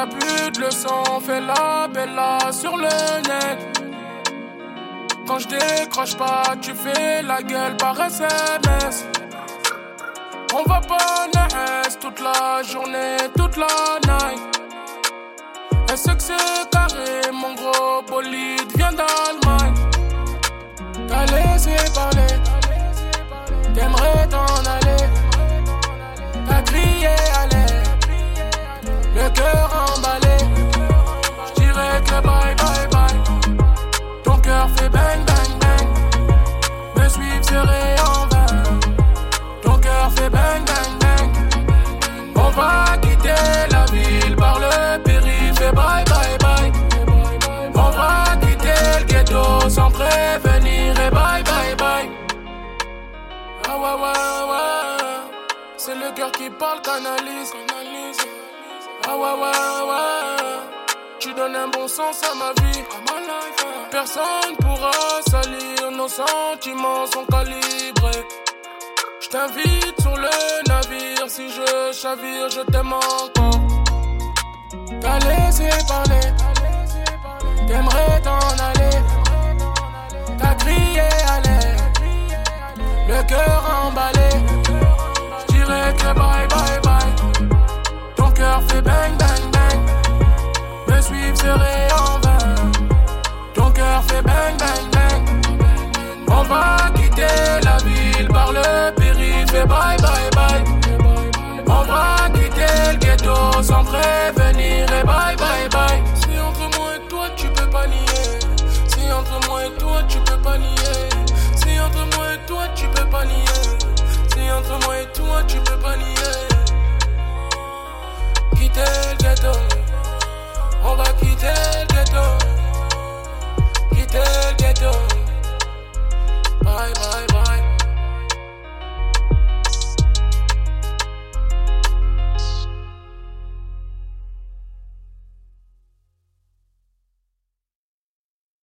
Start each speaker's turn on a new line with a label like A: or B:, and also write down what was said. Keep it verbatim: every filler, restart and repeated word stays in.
A: a plus de leçons, fais la bella sur le net. Quand je décroche pas, tu fais la gueule par S M S. On va pas la S toute la journée, toute la night. Elle sait que c'est carré, mon gros bolide vient d'Allemagne. T'as laissé parler, t'aimerais t'en aller. T'as crié à l'air, le cœur emballé. J'dirais que bye bye bye. Ton cœur fait bang bang bang. Me suivre serait en vain. Ton cœur fait bang bang bang. On va quitter la ville par le périph' et bye bye bye. On va quitter le ghetto sans prévenir et bye bye bye. Ah ouais ouais ouais. C'est le cœur qui parle, canalise, canalise. Ah ouais ouais ouais. Tu donnes un bon sens à ma vie, à ma life. Personne pourra salir, nos sentiments sont calibrés. Je t'invite sur le navire, si je chavire, je t'aime encore. T'as laissé parler, t'aimerais t'en aller. T'as crié à l'air, le cœur emballé. J'dirais que bye bye bye. Ton cœur fait bang bang bang. Me suivre serait en vain. Ton cœur fait bang bang bang. On va